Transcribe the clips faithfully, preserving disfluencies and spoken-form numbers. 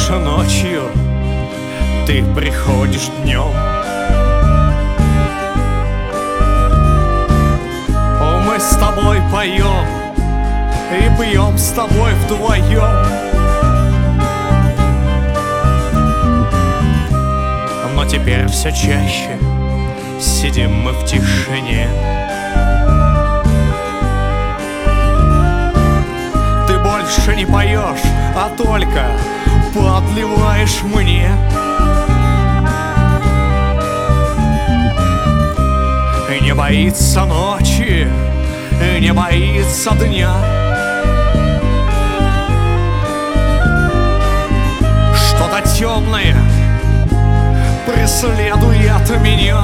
приходишь ночью, ты приходишь днем. Мы с тобой поем и пьем с тобой вдвоем. Но теперь все чаще сидим мы в тишине. Ты больше не поешь, а только подливаешь мне. И не боится ночи, и не боится дня. Что-то темное преследует меня.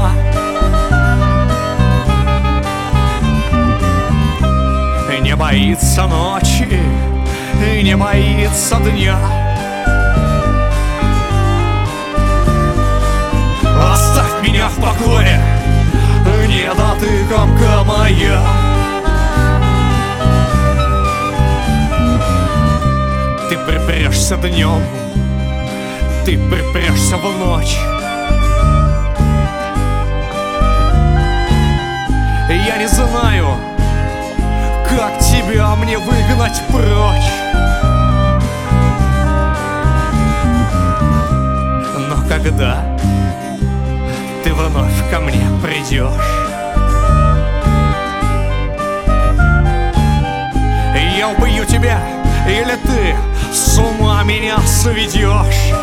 И не боится ночи, и не боится дня. Оставь меня в покое, недотыкомка моя. Ты припрешься днем, ты припрешься в ночь. Я не знаю, как тебя мне выгнать прочь. Но когда ты вновь ко мне придешь, я убью тебя, или ты с ума меня сведешь.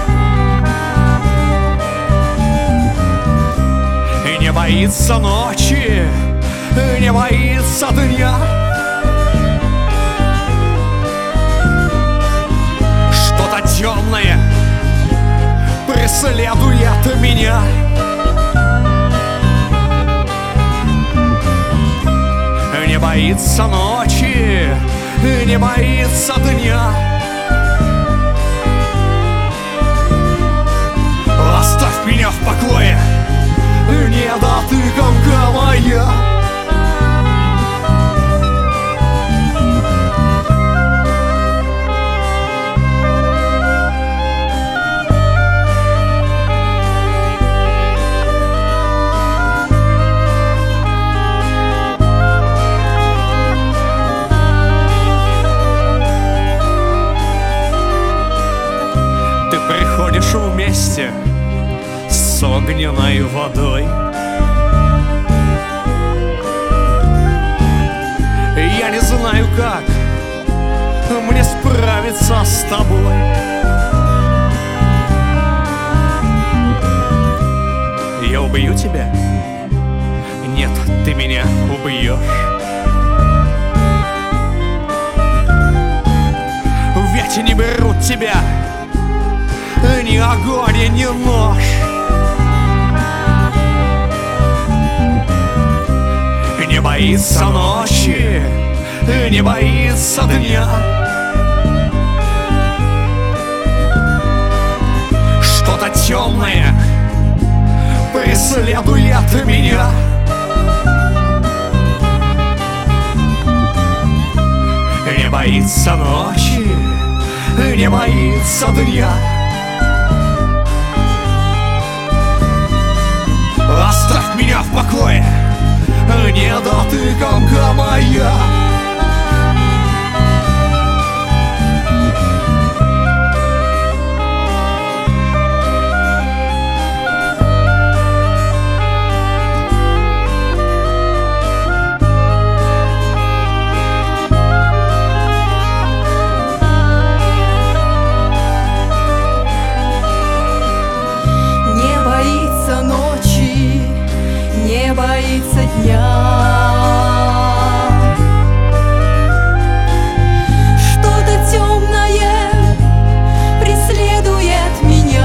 И не боится ночи, и не боится дня. Что-то темное преследует меня. Не боится ночи, не боится дня. Оставь меня в покое, недотыкомка моя. Приходишь вместе с огненной водой. Я не знаю, как мне справиться с тобой. Я убью тебя? Нет, ты меня убьешь. Ведь не берут тебя ни огонь, ни нож. Не боится ночи, не боится дня. Что-то темное преследует меня. Не боится ночи, не боится дня. Оставь меня в покое, недотыкомка моя. Не боится дня. Что-то темное преследует меня.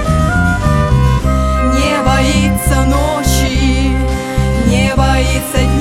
Не боится ночи, не боится дня.